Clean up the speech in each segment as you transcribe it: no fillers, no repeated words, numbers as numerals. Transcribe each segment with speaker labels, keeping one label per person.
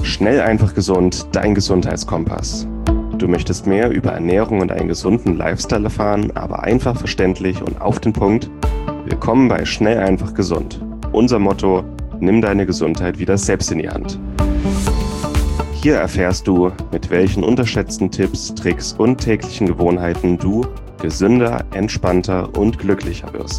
Speaker 1: Schnell, einfach, gesund, dein Gesundheitskompass. Du möchtest mehr über Ernährung und einen gesunden Lifestyle erfahren, aber einfach verständlich und auf den Punkt? Willkommen bei Schnell, einfach, gesund. Unser Motto: Nimm deine Gesundheit wieder selbst in die Hand. Hier erfährst du, mit welchen unterschätzten Tipps, Tricks und täglichen Gewohnheiten du gesünder, entspannter und glücklicher wirst.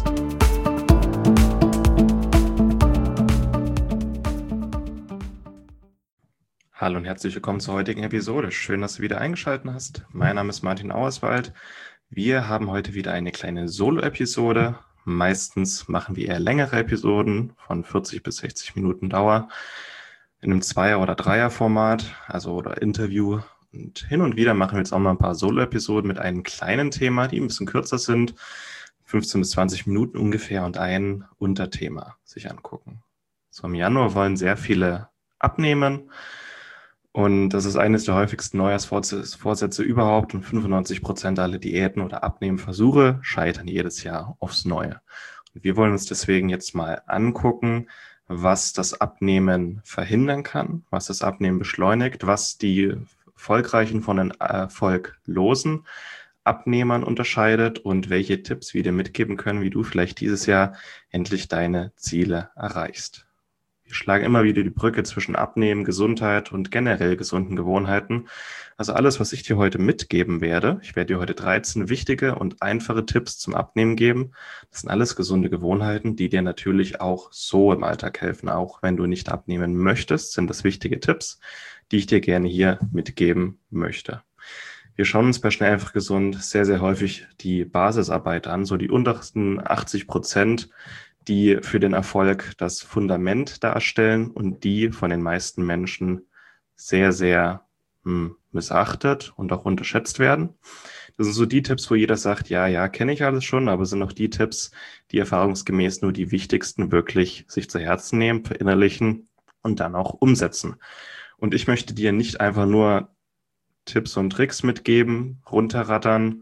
Speaker 1: Hallo und herzlich willkommen zur heutigen Episode. Schön, dass du wieder eingeschaltet hast. Mein Name ist Martin Auerswald. Wir haben heute wieder eine kleine Solo-Episode. Meistens machen wir eher längere Episoden von 40 bis 60 Minuten Dauer in einem Zweier- oder Dreier-Format, oder Interview. Und hin und wieder machen wir jetzt auch mal ein paar Solo-Episoden mit einem kleinen Thema, die ein bisschen kürzer sind, 15 bis 20 Minuten ungefähr, und ein Unterthema sich angucken. So, im Januar wollen sehr viele abnehmen. Und das ist eines der häufigsten Neujahrsvorsätze überhaupt. Und 95% aller Diäten oder Abnehmversuche scheitern jedes Jahr aufs Neue. Und wir wollen uns deswegen jetzt mal angucken, was das Abnehmen verhindern kann, was das Abnehmen beschleunigt, was die erfolgreichen von den erfolglosen Abnehmern unterscheidet und welche Tipps wir dir mitgeben können, wie du vielleicht dieses Jahr endlich deine Ziele erreichst. Wir schlagen immer wieder die Brücke zwischen Abnehmen, Gesundheit und generell gesunden Gewohnheiten. Also alles, was ich dir heute mitgeben werde, ich werde dir heute 13 wichtige und einfache Tipps zum Abnehmen geben. Das sind alles gesunde Gewohnheiten, die dir natürlich auch so im Alltag helfen. Auch wenn du nicht abnehmen möchtest, sind das wichtige Tipps, die ich dir gerne hier mitgeben möchte. Wir schauen uns bei Schnell, einfach, gesund sehr, sehr häufig die Basisarbeit an, so die untersten 80%, die für den Erfolg das Fundament darstellen und die von den meisten Menschen sehr, sehr missachtet und auch unterschätzt werden. Das sind so die Tipps, wo jeder sagt, ja, kenne ich alles schon, aber es sind auch die Tipps, die erfahrungsgemäß nur die wichtigsten wirklich sich zu Herzen nehmen, verinnerlichen und dann auch umsetzen. Und ich möchte dir nicht einfach nur Tipps und Tricks mitgeben, runterrattern,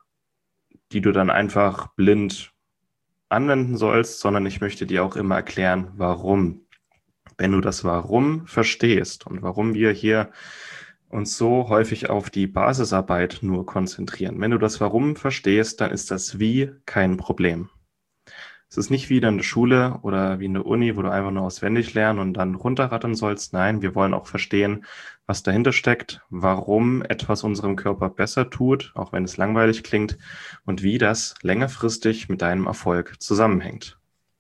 Speaker 1: die du dann einfach blind anwenden sollst, sondern ich möchte dir auch immer erklären, warum. Wenn du das Warum verstehst und warum wir hier uns so häufig auf die Basisarbeit nur konzentrieren. Wenn du das Warum verstehst, dann ist das Wie kein Problem. Es ist nicht wie in der Schule oder wie in der Uni, wo du einfach nur auswendig lernen und dann runterrattern sollst. Nein, wir wollen auch verstehen, was dahinter steckt, warum etwas unserem Körper besser tut, auch wenn es langweilig klingt, und wie das längerfristig mit deinem Erfolg zusammenhängt.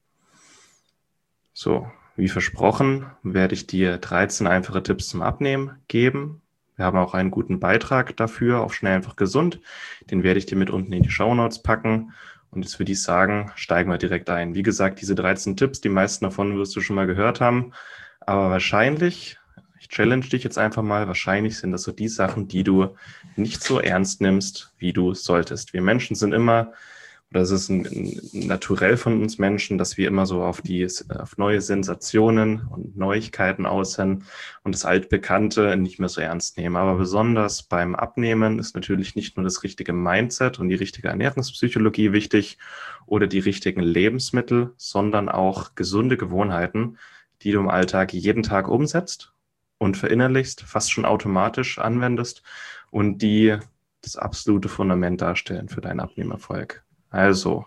Speaker 1: So, wie versprochen, werde ich dir 13 einfache Tipps zum Abnehmen geben. Wir haben auch einen guten Beitrag dafür auf Schnell, einfach, gesund. Den werde ich dir mit unten in die Shownotes packen. Und jetzt würde ich sagen, steigen wir direkt ein. Wie gesagt, diese 13 Tipps, die meisten davon wirst du schon mal gehört haben. Aber wahrscheinlich, ich challenge dich jetzt einfach mal, wahrscheinlich sind das so die Sachen, die du nicht so ernst nimmst, wie du solltest. Wir Menschen sind immer, oder es ist ein Naturell von uns Menschen, dass wir immer so auf neue Sensationen und Neuigkeiten aus sind und das Altbekannte nicht mehr so ernst nehmen. Aber besonders beim Abnehmen ist natürlich nicht nur das richtige Mindset und die richtige Ernährungspsychologie wichtig oder die richtigen Lebensmittel, sondern auch gesunde Gewohnheiten, die du im Alltag jeden Tag umsetzt und verinnerlichst, fast schon automatisch anwendest und die das absolute Fundament darstellen für deinen Abnehmerfolg. Also,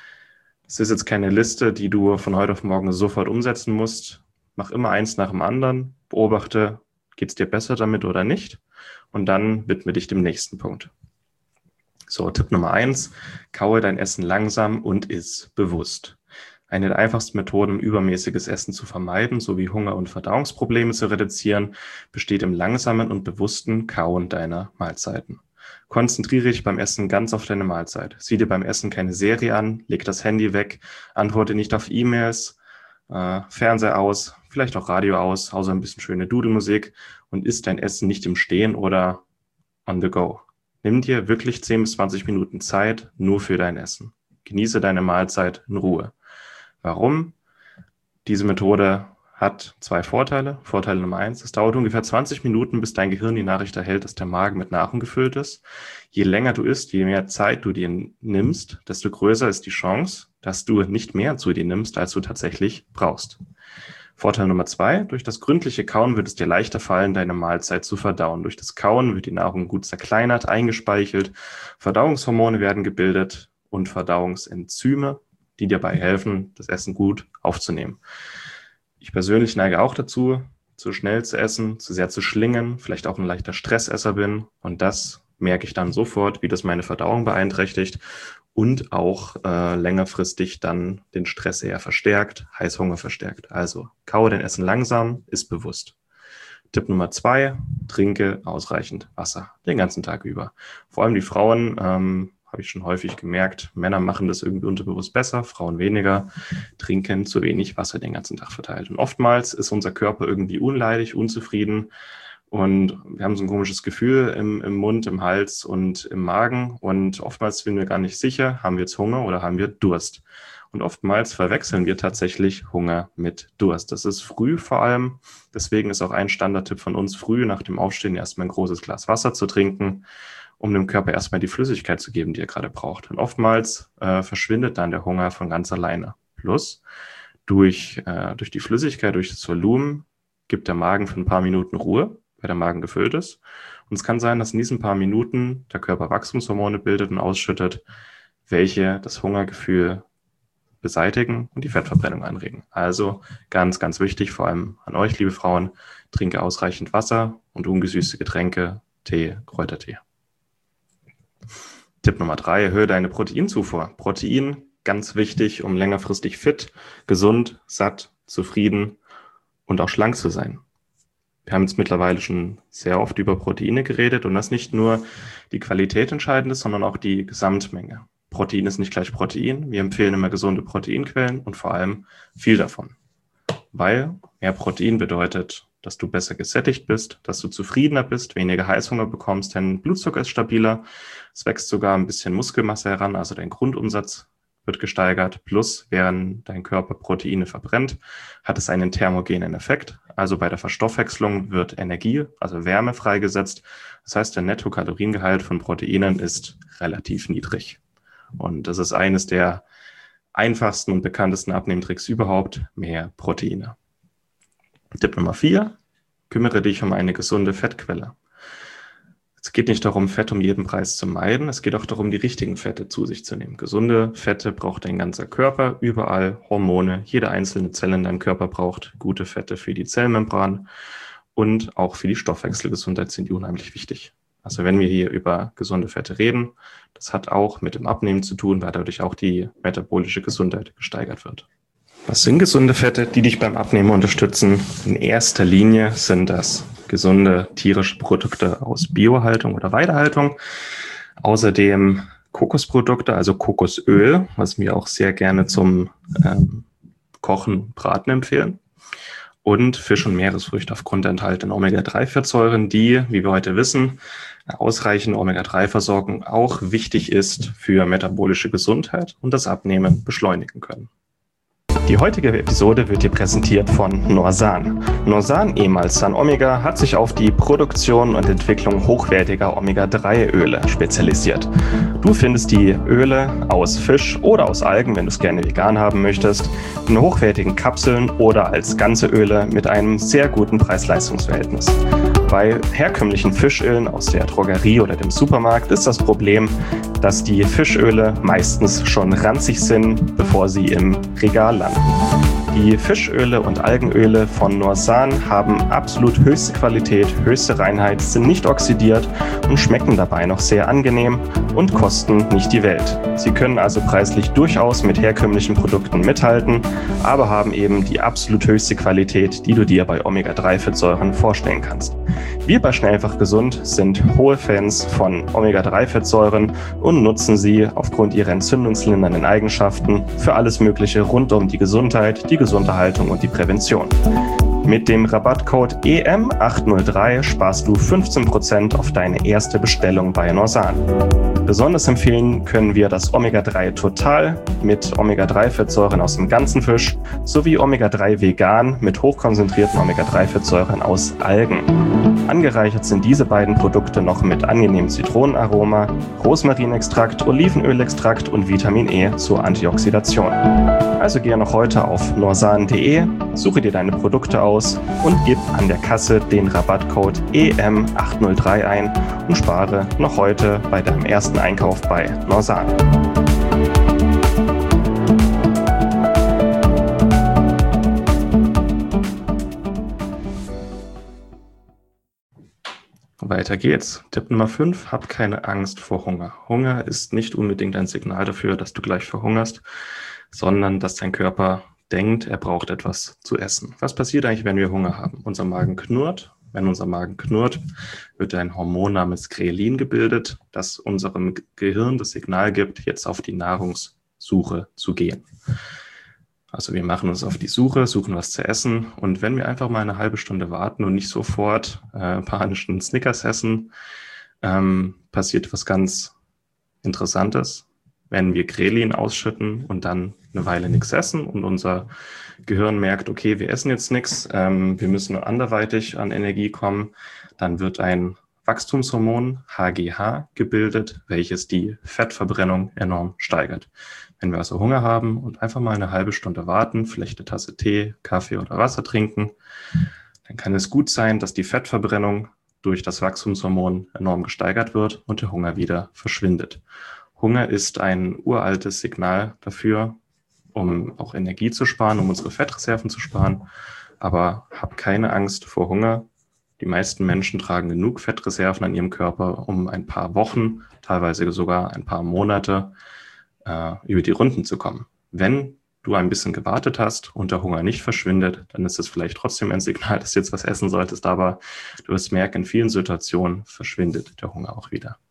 Speaker 1: es ist jetzt keine Liste, die du von heute auf morgen sofort umsetzen musst. Mach immer eins nach dem anderen, beobachte, geht es dir besser damit oder nicht, und dann widme dich dem nächsten Punkt. So, Tipp Nummer 1, kaue dein Essen langsam und iss bewusst. Eine der einfachsten Methoden, um übermäßiges Essen zu vermeiden, sowie Hunger- und Verdauungsprobleme zu reduzieren, besteht im langsamen und bewussten Kauen deiner Mahlzeiten. Konzentriere dich beim Essen ganz auf deine Mahlzeit. Sieh dir beim Essen keine Serie an, leg das Handy weg, antworte nicht auf E-Mails, Fernseher aus, vielleicht auch Radio aus, außer ein bisschen schöne Dudelmusik, und isst dein Essen nicht im Stehen oder on the go. Nimm dir wirklich 10 bis 20 Minuten Zeit nur für dein Essen. Genieße deine Mahlzeit in Ruhe. Warum? Diese Methode hat 2 Vorteile. Vorteil Nummer 1, es dauert ungefähr 20 Minuten, bis dein Gehirn die Nachricht erhält, dass der Magen mit Nahrung gefüllt ist. Je länger du isst, je mehr Zeit du dir nimmst, desto größer ist die Chance, dass du nicht mehr zu dir nimmst, als du tatsächlich brauchst. Vorteil Nummer 2, durch das gründliche Kauen wird es dir leichter fallen, deine Mahlzeit zu verdauen. Durch das Kauen wird die Nahrung gut zerkleinert, eingespeichelt, Verdauungshormone werden gebildet und Verdauungsenzyme, die dir dabei helfen, das Essen gut aufzunehmen. Ich persönlich neige auch dazu, zu schnell zu essen, zu sehr zu schlingen, vielleicht auch ein leichter Stressesser bin, und das merke ich dann sofort, wie das meine Verdauung beeinträchtigt und auch längerfristig dann den Stress eher verstärkt, Heißhunger verstärkt. Also kaue dein Essen langsam, ist bewusst. Tipp Nummer 2, trinke ausreichend Wasser den ganzen Tag über. Vor allem die Frauen, habe ich schon häufig gemerkt, Männer machen das irgendwie unterbewusst besser, Frauen weniger, trinken zu wenig Wasser den ganzen Tag verteilt. Und oftmals ist unser Körper irgendwie unleidig, unzufrieden, und wir haben so ein komisches Gefühl im Mund, im Hals und im Magen. Und oftmals sind wir gar nicht sicher, haben wir jetzt Hunger oder haben wir Durst. Und oftmals verwechseln wir tatsächlich Hunger mit Durst. Das ist früh vor allem. Deswegen ist auch ein Standardtipp von uns, früh nach dem Aufstehen erstmal ein großes Glas Wasser zu trinken, um dem Körper erstmal die Flüssigkeit zu geben, die er gerade braucht. Und oftmals verschwindet dann der Hunger von ganz alleine. Plus, durch die Flüssigkeit, durch das Volumen, gibt der Magen für ein paar Minuten Ruhe, weil der Magen gefüllt ist. Und es kann sein, dass in diesen paar Minuten der Körper Wachstumshormone bildet und ausschüttet, welche das Hungergefühl beseitigen und die Fettverbrennung anregen. Also ganz, ganz wichtig, vor allem an euch, liebe Frauen, trinke ausreichend Wasser und ungesüßte Getränke, Tee, Kräutertee. Tipp Nummer 3, erhöhe deine Proteinzufuhr. Protein, ganz wichtig, um längerfristig fit, gesund, satt, zufrieden und auch schlank zu sein. Wir haben jetzt mittlerweile schon sehr oft über Proteine geredet, und das nicht nur die Qualität entscheidend ist, sondern auch die Gesamtmenge. Protein ist nicht gleich Protein. Wir empfehlen immer gesunde Proteinquellen und vor allem viel davon. Weil mehr Protein bedeutet, dass du besser gesättigt bist, dass du zufriedener bist, weniger Heißhunger bekommst, dein Blutzucker ist stabiler, es wächst sogar ein bisschen Muskelmasse heran, also dein Grundumsatz wird gesteigert, plus während dein Körper Proteine verbrennt, hat es einen thermogenen Effekt. Also bei der Verstoffwechslung wird Energie, also Wärme freigesetzt. Das heißt, der Nettokaloriengehalt von Proteinen ist relativ niedrig. Und das ist eines der einfachsten und bekanntesten Abnehmtricks überhaupt, mehr Proteine. Tipp Nummer 4, kümmere dich um eine gesunde Fettquelle. Es geht nicht darum, Fett um jeden Preis zu meiden, es geht auch darum, die richtigen Fette zu sich zu nehmen. Gesunde Fette braucht dein ganzer Körper, überall Hormone, jede einzelne Zelle in deinem Körper braucht gute Fette für die Zellmembran und auch für die Stoffwechselgesundheit sind die unheimlich wichtig. Also wenn wir hier über gesunde Fette reden, das hat auch mit dem Abnehmen zu tun, weil dadurch auch die metabolische Gesundheit gesteigert wird. Was sind gesunde Fette, die dich beim Abnehmen unterstützen? In erster Linie sind das gesunde tierische Produkte aus Biohaltung oder Weidehaltung. Außerdem Kokosprodukte, also Kokosöl, was wir auch sehr gerne zum Kochen, Braten empfehlen. Und Fisch- und Meeresfrüchte aufgrund der enthaltenen Omega-3-Fettsäuren, die, wie wir heute wissen, eine ausreichende Omega-3-Versorgung auch wichtig ist für metabolische Gesundheit und das Abnehmen beschleunigen können. Die heutige Episode wird dir präsentiert von Norsan. Norsan, ehemals San Omega, hat sich auf die Produktion und Entwicklung hochwertiger Omega-3-Öle spezialisiert. Du findest die Öle aus Fisch oder aus Algen, wenn du es gerne vegan haben möchtest, in hochwertigen Kapseln oder als ganze Öle mit einem sehr guten Preis-Leistungs-Verhältnis. Bei herkömmlichen Fischölen aus der Drogerie oder dem Supermarkt ist das Problem, dass die Fischöle meistens schon ranzig sind, bevor sie im Regal landen. Die Fischöle und Algenöle von Norsan haben absolut höchste Qualität, höchste Reinheit, sind nicht oxidiert und schmecken dabei noch sehr angenehm und kosten nicht die Welt. Sie können also preislich durchaus mit herkömmlichen Produkten mithalten, aber haben eben die absolut höchste Qualität, die du dir bei Omega-3-Fettsäuren vorstellen kannst. Wir bei Schnellfach Gesund sind hohe Fans von Omega-3-Fettsäuren und nutzen sie aufgrund ihrer entzündungslindernden Eigenschaften für alles Mögliche rund um die Gesundheit, die Gesunderhaltung und die Prävention. Mit dem Rabattcode EM803 sparst du 15% auf deine erste Bestellung bei Norsan. Besonders empfehlen können wir das Omega-3 Total mit Omega-3-Fettsäuren aus dem ganzen Fisch sowie Omega-3 Vegan mit hochkonzentrierten Omega-3-Fettsäuren aus Algen. Angereichert sind diese beiden Produkte noch mit angenehmem Zitronenaroma, Rosmarinextrakt, Olivenölextrakt und Vitamin E zur Antioxidation. Also gehe noch heute auf norsan.de, suche dir deine Produkte aus und gib an der Kasse den Rabattcode EM803 ein und spare noch heute bei deinem ersten Einkauf bei Norsan. Weiter geht's. Tipp Nummer 5, hab keine Angst vor Hunger. Hunger ist nicht unbedingt ein Signal dafür, dass du gleich verhungerst, sondern dass dein Körper denkt, er braucht etwas zu essen. Was passiert eigentlich, wenn wir Hunger haben? Unser Magen knurrt. Wenn unser Magen knurrt, wird ein Hormon namens Grelin gebildet, das unserem Gehirn das Signal gibt, jetzt auf die Nahrungssuche zu gehen. Also wir machen uns auf die Suche, suchen was zu essen und wenn wir einfach mal eine halbe Stunde warten und nicht sofort panischen Snickers essen, passiert was ganz Interessantes. Wenn wir Grelin ausschütten und dann eine Weile nichts essen und unser Gehirn merkt, okay, wir essen jetzt nichts, wir müssen anderweitig an Energie kommen, dann wird ein Wachstumshormon, HGH, gebildet, welches die Fettverbrennung enorm steigert. Wenn wir also Hunger haben und einfach mal eine halbe Stunde warten, vielleicht eine Tasse Tee, Kaffee oder Wasser trinken, dann kann es gut sein, dass die Fettverbrennung durch das Wachstumshormon enorm gesteigert wird und der Hunger wieder verschwindet. Hunger ist ein uraltes Signal dafür, um auch Energie zu sparen, um unsere Fettreserven zu sparen. Aber hab keine Angst vor Hunger. Die meisten Menschen tragen genug Fettreserven an ihrem Körper, um ein paar Wochen, teilweise sogar ein paar Monate über die Runden zu kommen. Wenn du ein bisschen gewartet hast und der Hunger nicht verschwindet, dann ist es vielleicht trotzdem ein Signal, dass du jetzt was essen solltest, aber du wirst merken, in vielen Situationen verschwindet der Hunger auch wieder.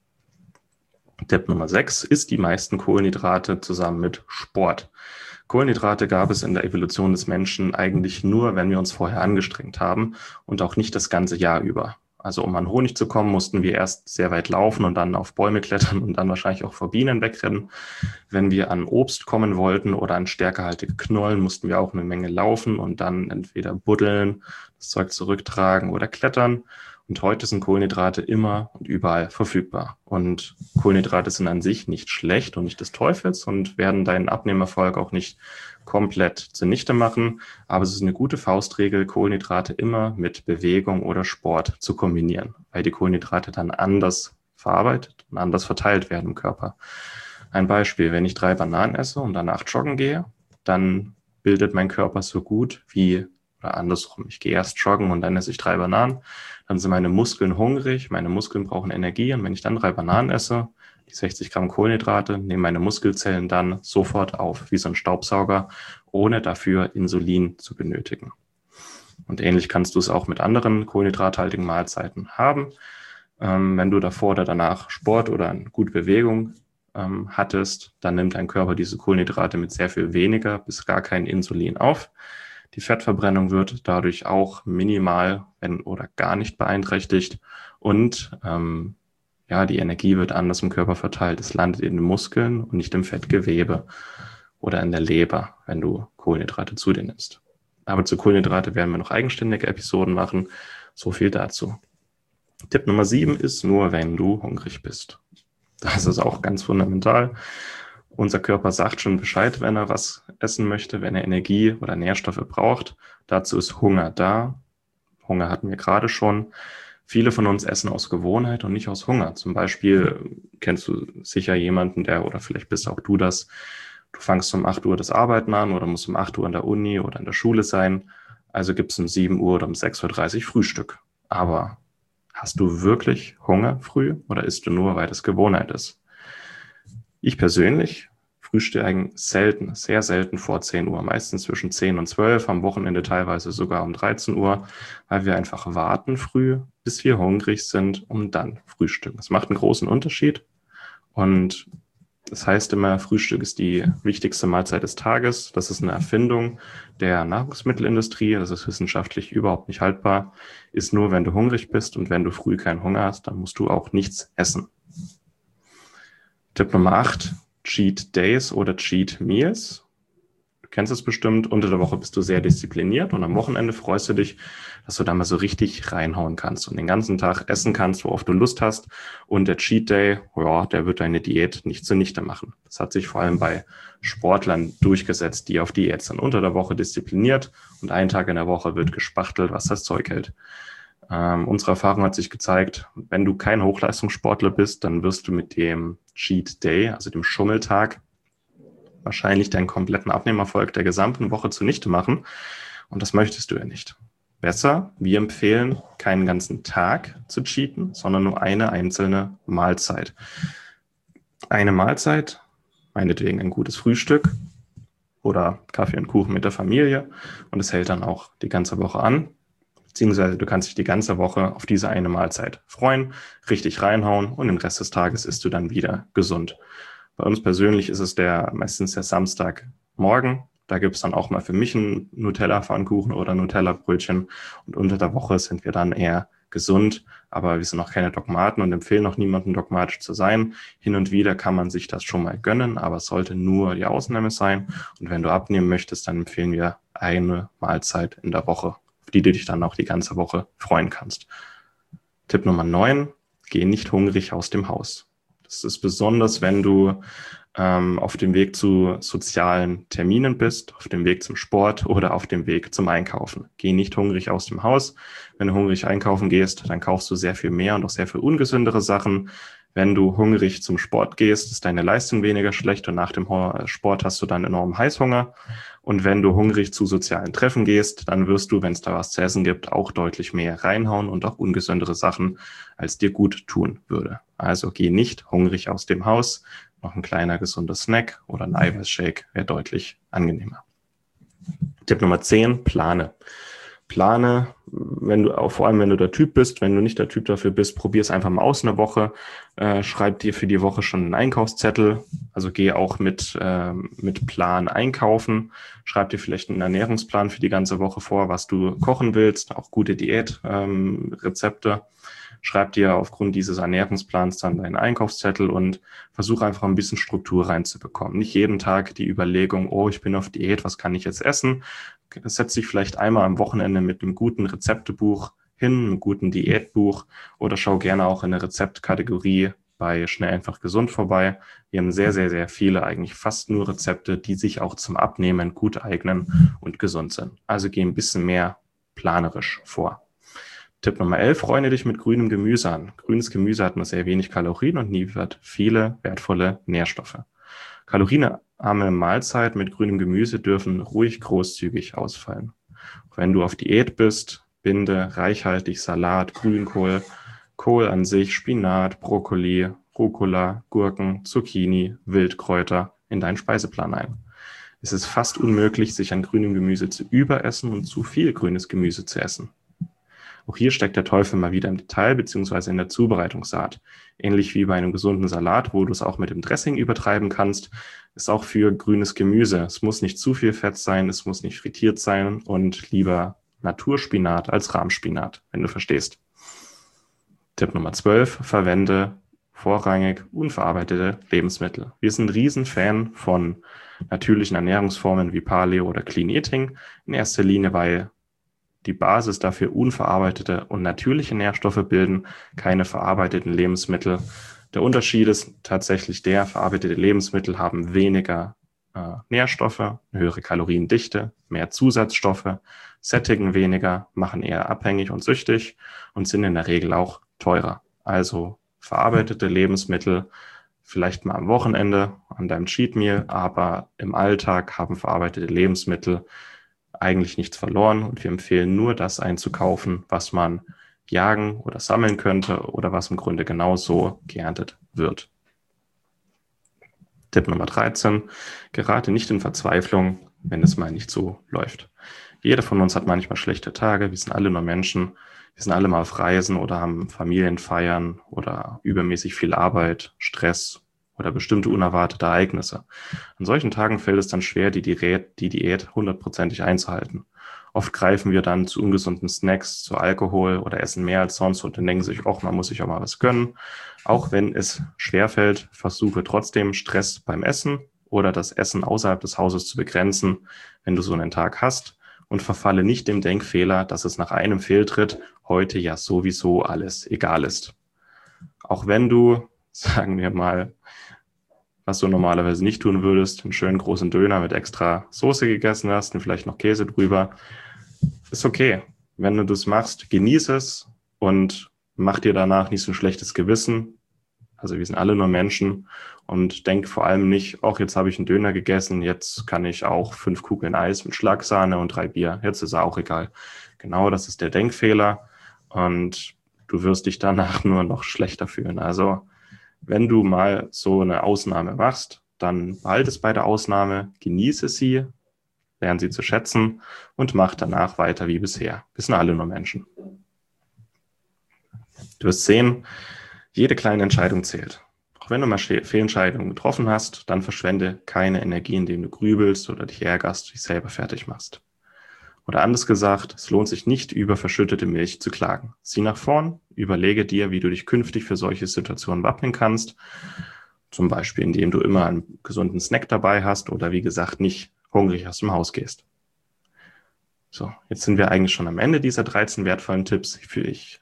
Speaker 1: Tipp Nummer 6 ist die meisten Kohlenhydrate zusammen mit Sport. Kohlenhydrate gab es in der Evolution des Menschen eigentlich nur, wenn wir uns vorher angestrengt haben und auch nicht das ganze Jahr über. Also um an Honig zu kommen, mussten wir erst sehr weit laufen und dann auf Bäume klettern und dann wahrscheinlich auch vor Bienen wegrennen. Wenn wir an Obst kommen wollten oder an stärkehaltige Knollen, mussten wir auch eine Menge laufen und dann entweder buddeln, das Zeug zurücktragen oder klettern. Und heute sind Kohlenhydrate immer und überall verfügbar. Und Kohlenhydrate sind an sich nicht schlecht und nicht des Teufels und werden deinen Abnehmerfolg auch nicht komplett zunichte machen. Aber es ist eine gute Faustregel, Kohlenhydrate immer mit Bewegung oder Sport zu kombinieren, weil die Kohlenhydrate dann anders verarbeitet und anders verteilt werden im Körper. Ein Beispiel, wenn ich 3 Bananen esse und danach joggen gehe, dann bildet mein Körper so gut wie, oder andersrum, ich gehe erst joggen und dann esse ich 3 Bananen, dann sind meine Muskeln hungrig, meine Muskeln brauchen Energie und wenn ich dann 3 Bananen esse, die 60 Gramm Kohlenhydrate, nehmen meine Muskelzellen dann sofort auf, wie so ein Staubsauger, ohne dafür Insulin zu benötigen. Und ähnlich kannst du es auch mit anderen kohlenhydrathaltigen Mahlzeiten haben. Wenn du davor oder danach Sport oder eine gute Bewegung hattest, dann nimmt dein Körper diese Kohlenhydrate mit sehr viel weniger bis gar kein Insulin auf. Die Fettverbrennung wird dadurch auch minimal oder gar nicht beeinträchtigt und die Energie wird anders im Körper verteilt. Es landet in den Muskeln und nicht im Fettgewebe oder in der Leber, wenn du Kohlenhydrate zu dir nimmst. Aber zu Kohlenhydrate werden wir noch eigenständige Episoden machen. So viel dazu. Tipp Nummer 7 ist nur, wenn du hungrig bist. Das ist auch ganz fundamental. Unser Körper sagt schon Bescheid, wenn er was essen möchte, wenn er Energie oder Nährstoffe braucht. Dazu ist Hunger da. Hunger hatten wir gerade schon. Viele von uns essen aus Gewohnheit und nicht aus Hunger. Zum Beispiel kennst du sicher jemanden, oder vielleicht bist auch du das, du fangst um 8 Uhr das Arbeiten an oder musst um 8 Uhr in der Uni oder in der Schule sein. Also gibt es um 7 Uhr oder um 6.30 Uhr Frühstück. Aber hast du wirklich Hunger früh oder isst du nur, weil das Gewohnheit ist? Ich persönlich frühstücke selten, sehr selten vor 10 Uhr, meistens zwischen 10 und 12, am Wochenende teilweise sogar um 13 Uhr, weil wir einfach warten früh, bis wir hungrig sind, um dann frühstücken. Das macht einen großen Unterschied und das heißt immer, Frühstück ist die wichtigste Mahlzeit des Tages. Das ist eine Erfindung der Nahrungsmittelindustrie. Das ist wissenschaftlich überhaupt nicht haltbar. Ist nur, wenn du hungrig bist und wenn du früh keinen Hunger hast, dann musst du auch nichts essen. Tipp Nummer 8, Cheat Days oder Cheat Meals. Du kennst es bestimmt, unter der Woche bist du sehr diszipliniert und am Wochenende freust du dich, dass du da mal so richtig reinhauen kannst und den ganzen Tag essen kannst, worauf du Lust hast. Und der Cheat Day, ja, der wird deine Diät nicht zunichte machen. Das hat sich vor allem bei Sportlern durchgesetzt, die auf Diät sind. Unter der Woche diszipliniert und einen Tag in der Woche wird gespachtelt, was das Zeug hält. Unsere Erfahrung hat sich gezeigt, wenn du kein Hochleistungssportler bist, dann wirst du mit dem Cheat Day, also dem Schummeltag, wahrscheinlich deinen kompletten Abnehmerfolg der gesamten Woche zunichte machen. Und das möchtest du ja nicht. Besser, wir empfehlen, keinen ganzen Tag zu cheaten, sondern nur eine einzelne Mahlzeit. Eine Mahlzeit, meinetwegen ein gutes Frühstück oder Kaffee und Kuchen mit der Familie. Und es hält dann auch die ganze Woche an. Beziehungsweise du kannst dich die ganze Woche auf diese eine Mahlzeit freuen, richtig reinhauen und den Rest des Tages isst du dann wieder gesund. Bei uns persönlich ist es meistens der Samstagmorgen. Da gibt es dann auch mal für mich einen Nutella-Pfannkuchen oder Nutella-Brötchen. Und unter der Woche sind wir dann eher gesund, aber wir sind auch keine Dogmaten und empfehlen auch niemandem dogmatisch zu sein. Hin und wieder kann man sich das schon mal gönnen, aber es sollte nur die Ausnahme sein. Und wenn du abnehmen möchtest, dann empfehlen wir eine Mahlzeit in der Woche, auf die du dich dann auch die ganze Woche freuen kannst. Tipp Nummer 9, geh nicht hungrig aus dem Haus. Das ist besonders, wenn du auf dem Weg zu sozialen Terminen bist, auf dem Weg zum Sport oder auf dem Weg zum Einkaufen. Geh nicht hungrig aus dem Haus. Wenn du hungrig einkaufen gehst, dann kaufst du sehr viel mehr und auch sehr viel ungesündere Sachen. Wenn du hungrig zum Sport gehst, ist deine Leistung weniger schlecht und nach dem Sport hast du dann enormen Heißhunger. Und wenn du hungrig zu sozialen Treffen gehst, dann wirst du, wenn es da was zu essen gibt, auch deutlich mehr reinhauen und auch ungesündere Sachen, als dir gut tun würde. Also geh nicht hungrig aus dem Haus. Noch ein kleiner gesunder Snack oder ein Eiweißshake wäre deutlich angenehmer. Tipp Nummer 10, plane. Plane, vor allem wenn du der Typ bist, wenn du nicht der Typ dafür bist, probier es einfach mal aus eine Woche, schreib dir für die Woche schon einen Einkaufszettel, also geh auch mit Plan einkaufen, schreib dir vielleicht einen Ernährungsplan für die ganze Woche vor, was du kochen willst, auch gute Diätrezepte. Schreib dir aufgrund dieses Ernährungsplans dann deinen Einkaufszettel und versuch einfach ein bisschen Struktur reinzubekommen. Nicht jeden Tag die Überlegung, oh, ich bin auf Diät, was kann ich jetzt essen? Setz dich vielleicht einmal am Wochenende mit einem guten Rezeptebuch hin, einem guten Diätbuch oder schau gerne auch in der Rezeptkategorie bei Schnell einfach gesund vorbei. Wir haben sehr, sehr, sehr viele, eigentlich fast nur Rezepte, die sich auch zum Abnehmen gut eignen und gesund sind. Also geh ein bisschen mehr planerisch vor. Tipp Nummer 11, freunde dich mit grünem Gemüse an. Grünes Gemüse hat nur sehr wenig Kalorien und liefert viele wertvolle Nährstoffe. Kalorienarme Mahlzeiten mit grünem Gemüse dürfen ruhig großzügig ausfallen. Wenn du auf Diät bist, binde reichhaltig Salat, Grünkohl, Kohl an sich, Spinat, Brokkoli, Rucola, Gurken, Zucchini, Wildkräuter in deinen Speiseplan ein. Es ist fast unmöglich, sich an grünem Gemüse zu überessen und zu viel grünes Gemüse zu essen. Auch hier steckt der Teufel mal wieder im Detail bzw. in der Zubereitungsart. Ähnlich wie bei einem gesunden Salat, wo du es auch mit dem Dressing übertreiben kannst, ist auch für grünes Gemüse. Es muss nicht zu viel Fett sein, es muss nicht frittiert sein und lieber Naturspinat als Rahmspinat, wenn du verstehst. Tipp Nummer 12, verwende vorrangig unverarbeitete Lebensmittel. Wir sind Riesenfan von natürlichen Ernährungsformen wie Paleo oder Clean Eating, in erster Linie, weil die Basis dafür unverarbeitete und natürliche Nährstoffe bilden, keine verarbeiteten Lebensmittel. Der Unterschied ist tatsächlich verarbeitete Lebensmittel haben weniger Nährstoffe, eine höhere Kaloriendichte, mehr Zusatzstoffe, sättigen weniger, machen eher abhängig und süchtig und sind in der Regel auch teurer. Also verarbeitete Lebensmittel vielleicht mal am Wochenende an deinem Cheat Meal, aber im Alltag haben verarbeitete Lebensmittel eigentlich nichts verloren und wir empfehlen nur das einzukaufen, was man jagen oder sammeln könnte oder was im Grunde genauso geerntet wird. Tipp Nummer 13, gerate nicht in Verzweiflung, wenn es mal nicht so läuft. Jeder von uns hat manchmal schlechte Tage, wir sind alle nur Menschen, wir sind alle mal auf Reisen oder haben Familienfeiern oder übermäßig viel Arbeit, Stress oder bestimmte unerwartete Ereignisse. An solchen Tagen fällt es dann schwer, die Diät 100%ig einzuhalten. Oft greifen wir dann zu ungesunden Snacks, zu Alkohol oder essen mehr als sonst und dann denken sich, ach, man muss sich auch mal was gönnen. Auch wenn es schwerfällt, versuche trotzdem Stress beim Essen oder das Essen außerhalb des Hauses zu begrenzen, wenn du so einen Tag hast und verfalle nicht dem Denkfehler, dass es nach einem Fehltritt heute ja sowieso alles egal ist. Auch wenn du, sagen wir mal, was du normalerweise nicht tun würdest, einen schönen großen Döner mit extra Soße gegessen hast und vielleicht noch Käse drüber, ist okay. Wenn du das machst, genieße es und mach dir danach nicht so ein schlechtes Gewissen. Also wir sind alle nur Menschen und denk vor allem nicht, ach, jetzt habe ich einen Döner gegessen, jetzt kann ich auch 5 Kugeln Eis mit Schlagsahne und 3 Bier. Jetzt ist er auch egal. Genau, das ist der Denkfehler und du wirst dich danach nur noch schlechter fühlen. Also wenn du mal so eine Ausnahme machst, dann behalte es bei der Ausnahme, genieße sie, lerne sie zu schätzen und mach danach weiter wie bisher. Wir sind alle nur Menschen. Du wirst sehen, jede kleine Entscheidung zählt. Auch wenn du mal Fehlentscheidungen getroffen hast, dann verschwende keine Energie, indem du grübelst oder dich ärgerst, dich selber fertig machst. Oder anders gesagt, es lohnt sich nicht, über verschüttete Milch zu klagen. Sieh nach vorn, überlege dir, wie du dich künftig für solche Situationen wappnen kannst. Zum Beispiel, indem du immer einen gesunden Snack dabei hast oder wie gesagt, nicht hungrig aus dem Haus gehst. So, jetzt sind wir eigentlich schon am Ende dieser 13 wertvollen Tipps. Ich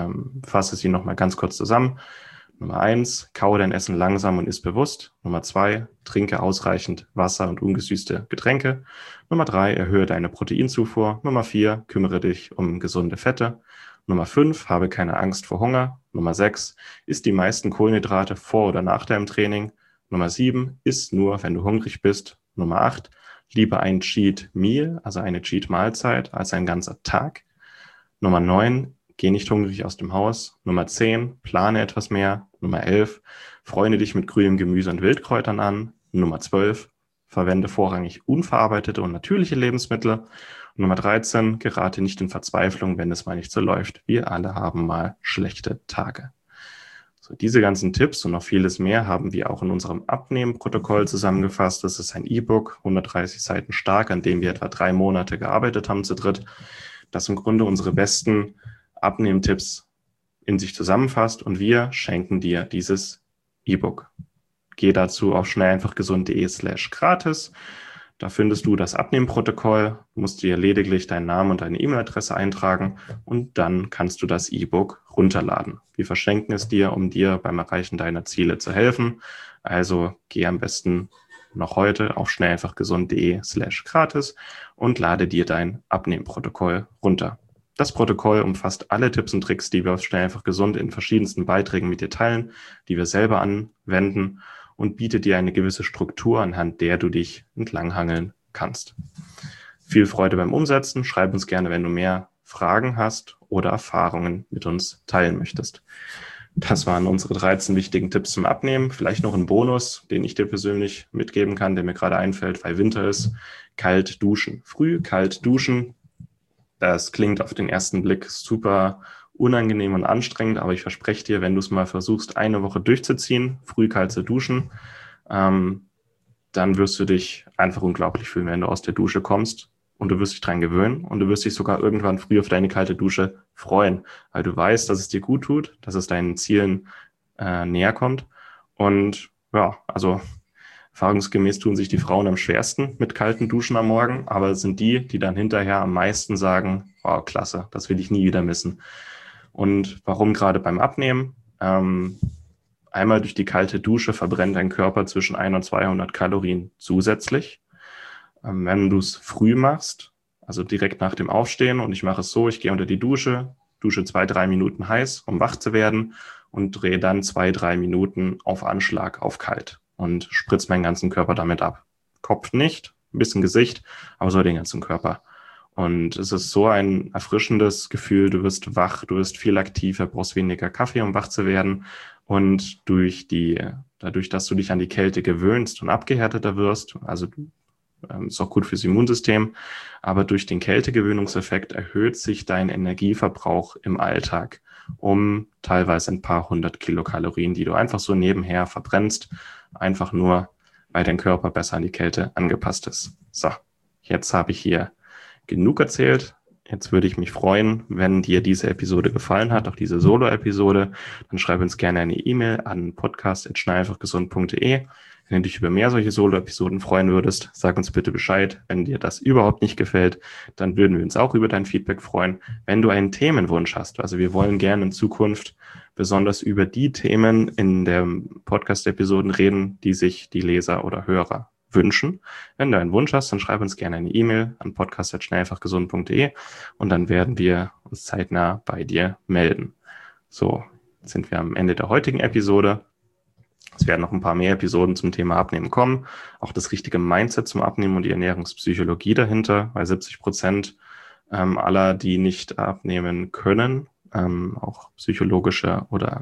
Speaker 1: fasse sie nochmal ganz kurz zusammen. Nummer 1, kaue dein Essen langsam und iss bewusst. Nummer 2, trinke ausreichend Wasser und ungesüßte Getränke. Nummer 3, erhöhe deine Proteinzufuhr. Nummer 4, kümmere dich um gesunde Fette. Nummer 5, habe keine Angst vor Hunger. Nummer 6, iss die meisten Kohlenhydrate vor oder nach deinem Training. Nummer 7, iss nur, wenn du hungrig bist. Nummer 8, lieber ein Cheat Meal, also eine Cheat Mahlzeit, als ein ganzer Tag. Nummer 9, geh nicht hungrig aus dem Haus. Nummer 10, plane etwas mehr. Nummer 11, freunde dich mit grünem Gemüse und Wildkräutern an. Nummer 12, verwende vorrangig unverarbeitete und natürliche Lebensmittel. Und Nummer 13, gerate nicht in Verzweiflung, wenn es mal nicht so läuft. Wir alle haben mal schlechte Tage. So, diese ganzen Tipps und noch vieles mehr haben wir auch in unserem Abnehmen-Protokoll zusammengefasst. Das ist ein E-Book, 130 Seiten stark, an dem wir etwa 3 Monate gearbeitet haben zu dritt, das im Grunde unsere besten Abnehmtipps in sich zusammenfasst und wir schenken dir dieses E-Book. Geh dazu auf schnelleinfachgesund.de/gratis. Da findest du das Abnehmprotokoll, musst dir lediglich deinen Namen und deine E-Mail-Adresse eintragen und dann kannst du das E-Book runterladen. Wir verschenken es dir, um dir beim Erreichen deiner Ziele zu helfen. Also geh am besten noch heute auf schnelleinfachgesund.de/gratis und lade dir dein Abnehmprotokoll runter. Das Protokoll umfasst alle Tipps und Tricks, die wir auf Schnell einfach gesund in verschiedensten Beiträgen mit dir teilen, die wir selber anwenden und bietet dir eine gewisse Struktur, anhand der du dich entlanghangeln kannst. Viel Freude beim Umsetzen. Schreib uns gerne, wenn du mehr Fragen hast oder Erfahrungen mit uns teilen möchtest. Das waren unsere 13 wichtigen Tipps zum Abnehmen. Vielleicht noch ein Bonus, den ich dir persönlich mitgeben kann, der mir gerade einfällt, weil Winter ist. Kalt duschen. Früh kalt duschen. Das klingt auf den ersten Blick super unangenehm und anstrengend, aber ich verspreche dir, wenn du es mal versuchst, eine Woche durchzuziehen, früh kalt zu duschen, dann wirst du dich einfach unglaublich fühlen, wenn du aus der Dusche kommst und du wirst dich dran gewöhnen und du wirst dich sogar irgendwann früh auf deine kalte Dusche freuen, weil du weißt, dass es dir gut tut, dass es deinen Zielen näher kommt und ja, also erfahrungsgemäß tun sich die Frauen am schwersten mit kalten Duschen am Morgen, aber es sind die, die dann hinterher am meisten sagen, oh, klasse, das will ich nie wieder missen. Und warum gerade beim Abnehmen? Einmal durch die kalte Dusche verbrennt dein Körper zwischen 100 und 200 Kalorien zusätzlich. Wenn du es früh machst, also direkt nach dem Aufstehen, und ich mache es so, ich gehe unter die Dusche, dusche 2-3 Minuten heiß, um wach zu werden und drehe dann 2-3 Minuten auf Anschlag auf kalt und spritze meinen ganzen Körper damit ab. Kopf nicht, ein bisschen Gesicht, aber so den ganzen Körper. Und es ist so ein erfrischendes Gefühl, du wirst wach, du wirst viel aktiver, brauchst weniger Kaffee, um wach zu werden. Und dadurch, dass du dich an die Kälte gewöhnst und abgehärteter wirst, also ist auch gut fürs Immunsystem, aber durch den Kältegewöhnungseffekt erhöht sich dein Energieverbrauch im Alltag um teilweise ein paar 100 Kilokalorien, die du einfach so nebenher verbrennst, einfach nur, weil dein Körper besser an die Kälte angepasst ist. So, jetzt habe ich hier genug erzählt. Jetzt würde ich mich freuen, wenn dir diese Episode gefallen hat, auch diese Solo-Episode. Dann schreib uns gerne eine E-Mail an podcast@schnelleinfachgesund.de. Wenn du dich über mehr solche Solo-Episoden freuen würdest, sag uns bitte Bescheid. Wenn dir das überhaupt nicht gefällt, dann würden wir uns auch über dein Feedback freuen. Wenn du einen Themenwunsch hast, also wir wollen gerne in Zukunft besonders über die Themen in den Podcast-Episoden reden, die sich die Leser oder Hörer wünschen. Wenn du einen Wunsch hast, dann schreib uns gerne eine E-Mail an podcast@schnelleinfachgesund.de und dann werden wir uns zeitnah bei dir melden. So, jetzt sind wir am Ende der heutigen Episode. Es werden noch ein paar mehr Episoden zum Thema Abnehmen kommen. Auch das richtige Mindset zum Abnehmen und die Ernährungspsychologie dahinter, weil 70% aller, die nicht abnehmen können, auch psychologische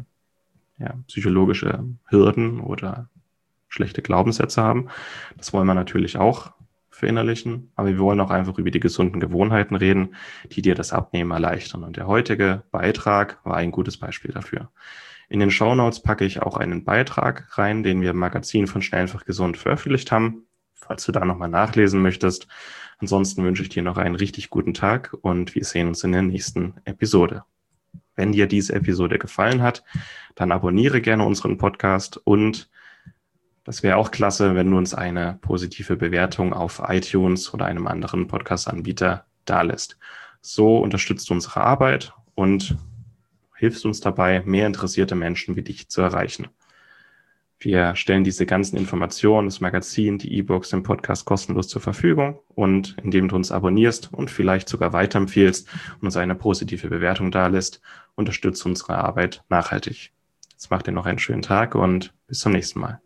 Speaker 1: Hürden oder schlechte Glaubenssätze haben. Das wollen wir natürlich auch verinnerlichen, aber wir wollen auch einfach über die gesunden Gewohnheiten reden, die dir das Abnehmen erleichtern. Und der heutige Beitrag war ein gutes Beispiel dafür. In den Shownotes packe ich auch einen Beitrag rein, den wir im Magazin von Schnell einfach gesund veröffentlicht haben, falls du da nochmal nachlesen möchtest. Ansonsten wünsche ich dir noch einen richtig guten Tag und wir sehen uns in der nächsten Episode. Wenn dir diese Episode gefallen hat, dann abonniere gerne unseren Podcast und das wäre auch klasse, wenn du uns eine positive Bewertung auf iTunes oder einem anderen Podcast-Anbieter dalässt. So unterstützt du unsere Arbeit und hilfst uns dabei, mehr interessierte Menschen wie dich zu erreichen. Wir stellen diese ganzen Informationen, das Magazin, die E-Books, den Podcast kostenlos zur Verfügung und indem du uns abonnierst und vielleicht sogar weiterempfiehlst und uns eine positive Bewertung dalässt, unterstützt unsere Arbeit nachhaltig. Jetzt macht dir noch einen schönen Tag und bis zum nächsten Mal.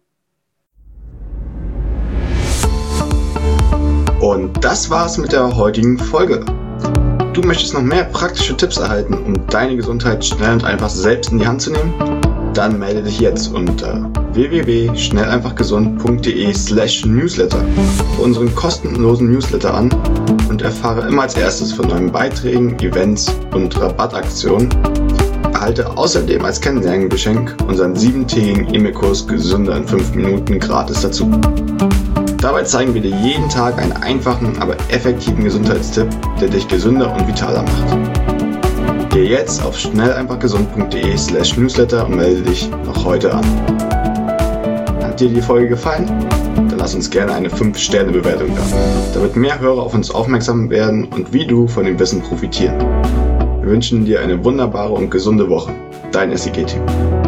Speaker 2: Und das war's mit der heutigen Folge. Du möchtest noch mehr praktische Tipps erhalten, um deine Gesundheit schnell und einfach selbst in die Hand zu nehmen? Dann melde dich jetzt unter www.schnelleinfachgesund.de/newsletter für unseren kostenlosen Newsletter an und erfahre immer als erstes von neuen Beiträgen, Events und Rabattaktionen. Erhalte außerdem als Kennenlerngeschenk unseren 7-tägigen E-Mail-Kurs Gesünder in 5 Minuten gratis dazu. Dabei zeigen wir dir jeden Tag einen einfachen, aber effektiven Gesundheitstipp, der dich gesünder und vitaler macht. Geh jetzt auf schnelleinfachgesund.de/newsletter und melde dich noch heute an. Hat dir die Folge gefallen? Dann lass uns gerne eine 5-Sterne-Bewertung da, damit mehr Hörer auf uns aufmerksam werden und wie du von dem Wissen profitieren. Wir wünschen dir eine wunderbare und gesunde Woche. Dein SIG-Team.